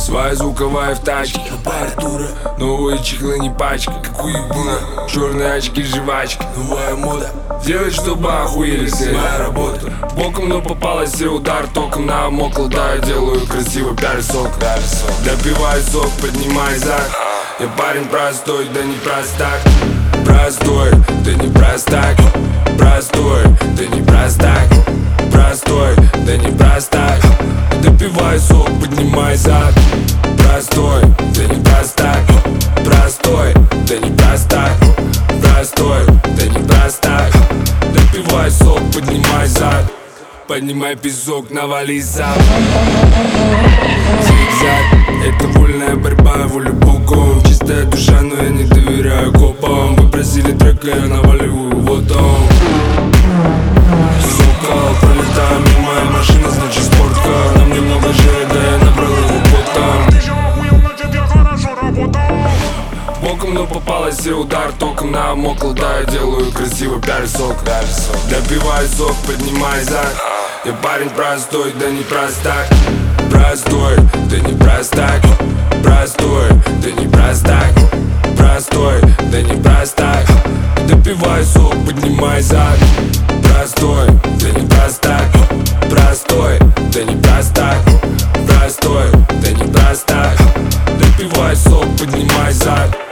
Своя звуковая в тачке, аппаратура, новые чехлы не пачка, как у ебуна. Черные очки, жвачки, новая мода. Делать, чтобы охуели все, моя работа. Боком, но попалась и удар током намокл. Да, я делаю красиво пиар-сок. Допивай сок, поднимай зад. Я парень простой, да не простак. Простой, да не простак. Простой, да не простак. Простой, да не простак. Допивай сок, поднимай зад. Простой, да не простак. Простой, да не простак. Простой, да не простак. Допивай сок, поднимай зад. Поднимай песок, навали зад. Зигзаг, это вольная борьба, я волю богом. Чистая душа, но я не доверяю копам. Вы просили трека, я наваливаю, вот он. Сокол, пролетаю мимо, моя машина, значит спортка. Нам немного жиры, да я набрал его потом. Ты же охуел, на тебе хорошо работал. Боком, но попалась и удар током намокл. Да, я делаю красиво пиар-сок. Допивай сок, поднимай зад. Я парень простой, да не простак. Простой, да не простак. Простой, да не простак. Простой, да не простак. Допивай сок, поднимай зад. Простой, да не простак. Простой, да не простак. Простой, да не простак. Допивай сок, поднимай зад.